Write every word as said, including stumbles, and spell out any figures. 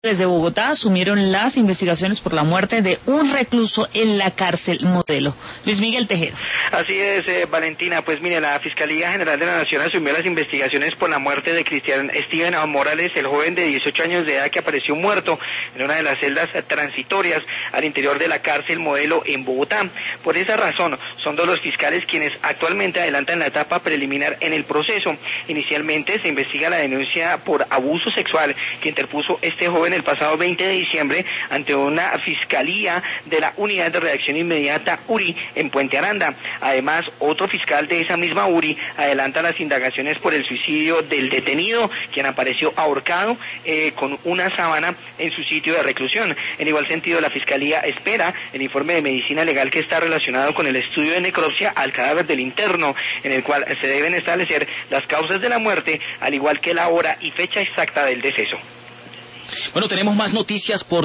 Desde Bogotá asumieron las investigaciones por la muerte de un recluso en la cárcel Modelo. Luis Miguel Tejero. Así es, eh, Valentina. Pues mire, la Fiscalía General de la Nación asumió las investigaciones por la muerte de Cristian Steven Morales, el joven de dieciocho años de edad que apareció muerto en una de las celdas transitorias al interior de la cárcel Modelo en Bogotá. Por esa razón, son dos los fiscales quienes actualmente adelantan la etapa preliminar en el proceso. Inicialmente se investiga la denuncia por abuso sexual que interpuso este joven el pasado veinte de diciembre ante una fiscalía de la Unidad de Reacción Inmediata U R I en Puente Aranda. Además, otro fiscal de esa misma U R I adelanta las indagaciones por el suicidio del detenido, quien apareció ahorcado eh, con una sábana en su sitio de reclusión. En igual sentido, la fiscalía espera el informe de medicina legal que está relacionado con el estudio de necropsia al cadáver del interno, en el cual se deben establecer las causas de la muerte, al igual que la hora y fecha exacta del deceso. Bueno, tenemos más noticias por